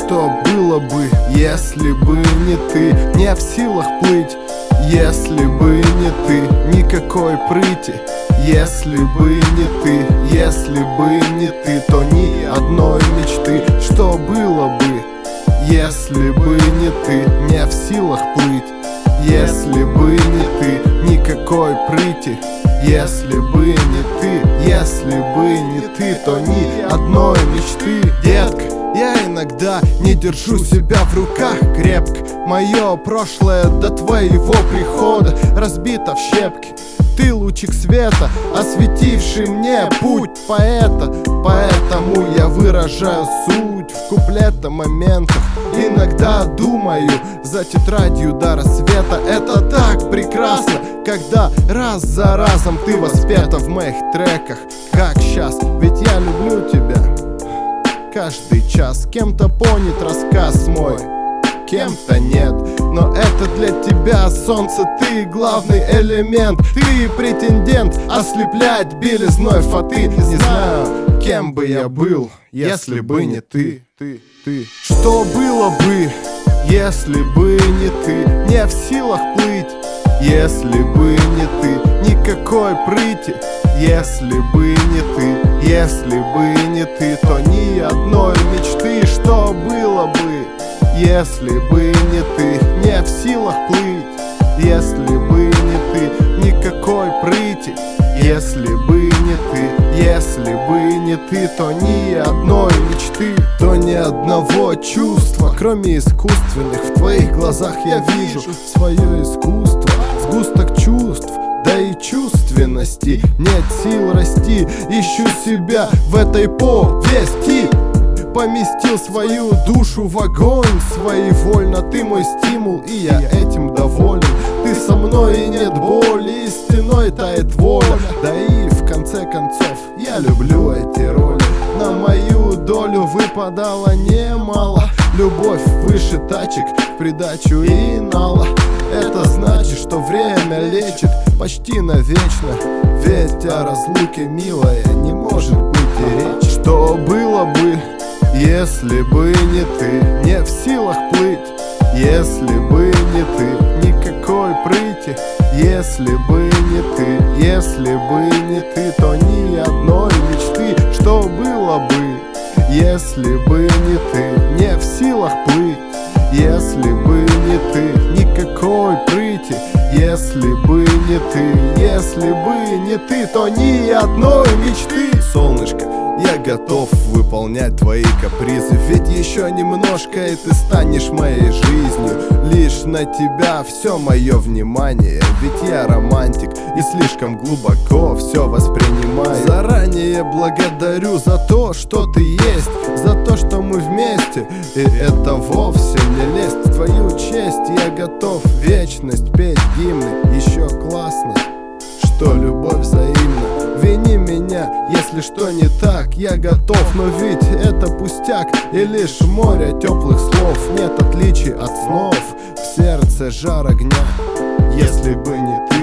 Что было бы, если бы не ты? Не в силах плыть, если бы не ты. Никакой прыти, если бы не ты. Если бы не ты, то ни одной мечты. Что было бы, если бы не ты? Не в силах плыть, если бы не ты. Никакой прыти, если бы не ты. Если бы не ты, то ни одной мечты. Детка, я иногда не держу себя в руках крепко. Мое прошлое до твоего прихода разбито в щепки. Ты лучик света, осветивший мне путь поэта. Поэтому я выражаю суть в куплета-моментах. Иногда думаю за тетрадью до рассвета. Это так прекрасно, когда раз за разом ты воспета в моих треках. Как сейчас, ведь я люблю тебя каждый час. Кем-то понят рассказ мой, кем-то нет. Но это для тебя солнце, ты главный элемент. Ты претендент, ослеплять белизной фаты. Не знаю, кем бы я был, если бы не ты. Что было бы, если бы не ты? Не в силах плыть, если бы не ты. Никакой прыти, если бы не ты. Если бы не ты, то ни одной мечты. Что было бы, если бы не ты? Не в силах плыть, если бы не ты. Никакой прыти, если бы не ты. Если бы не ты, то ни одной мечты. То ни одного чувства, кроме искусственных. В твоих глазах я вижу свое искусство. Сгусток чувств, да и чувственности. Нет сил расти, ищу себя в этой повести. Поместил свою душу в огонь своевольно. Ты мой стимул, и я этим доволен. Ты со мной, и нет боли, и стеной тает воля. Да и в конце концов я люблю эти роли. На мою долю выпадало немало. Любовь выше тачек, в придачу и нала. Это значит, что время лечит почти навечно. Ведь о разлуке, милая, не может быть и речи. Что было бы, если бы не ты? Не в силах плыть, если бы не ты. Никакой прыти, если бы не ты. Если бы не ты, то ни одной мечты. Что было бы, если бы не ты? Не в силах плыть, если бы не ты. Никакой прыти, если бы не ты. Если бы не ты, то ни одной мечты. Солнышко, я готов выполнять твои капризы. Ведь еще немножко, и ты станешь моей жизнью. Лишь на тебя все мое внимание. Ведь я романтик и слишком глубоко все воспринимаю. Заранее благодарю за то, что ты есть, за то, что мы вместе. И это вовсе не лезть в твою честь. Я готов вечность петь гимны. Еще классно, что любовь взаимна. Вини меня, если что не так, я готов. Но ведь это пустяк и лишь море теплых слов. Нет отличий от снов, в сердце жар огня. Если бы не ты.